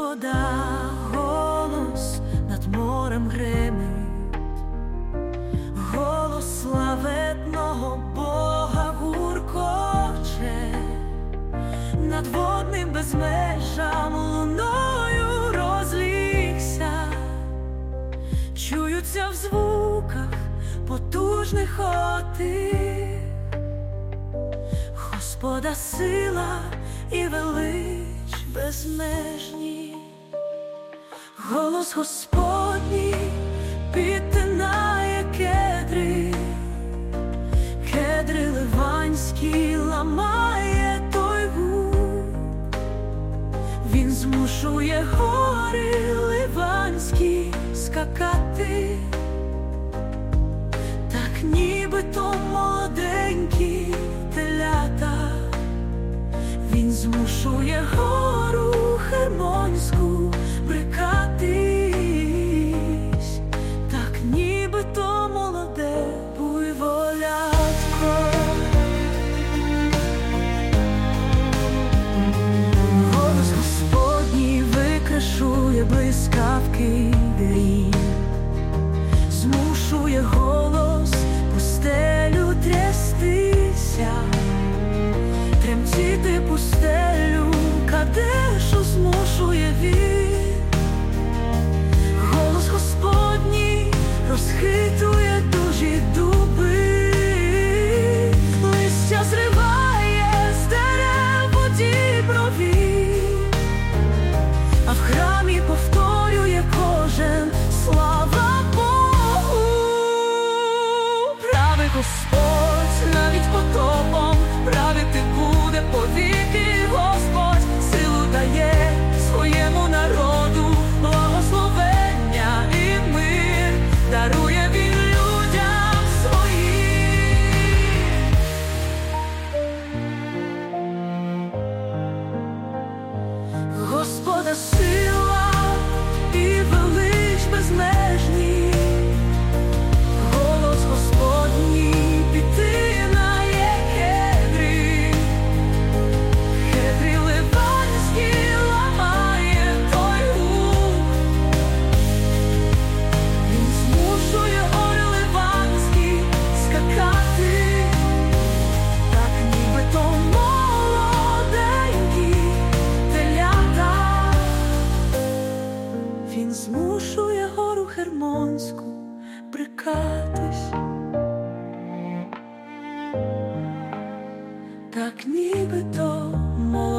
Господа голос над морем гримить, голос славетного Бога гуркоче, над водним безмежам луною розлігся, чуються в звуках потужних отих Господа сила і велич безмежні. Голос Господній підтинає кедри, кедри ливанські ламає той гуд. Він змушує гори ливанські скакати, так нібито молоденькі телята. Він змушує гору Хермонську брикатись, так нібито молоде буйволятко. Голос Господній викришує блискавки грім, змушує голос пустелю трястися, тремтіти пустелю Кадешу змушує він. Голос Господній розхитує дужі дуби, листя зриває з дерев у діброві, а в храмі повторює кожен слава Богу. Правий Господь навіть потопом, правити буде повіки. Господь силу дає своєму народу, благословення і мир дарує він людям своїм. Господа сила і велич безмежні, голос Господній підтинає кедри, кедри ливанські ламає той гуд. Він змушує гори ливанські скакати, так нібито молоденькі телята. Він змушує гору Хермонську брикатись, так нібито молоденькі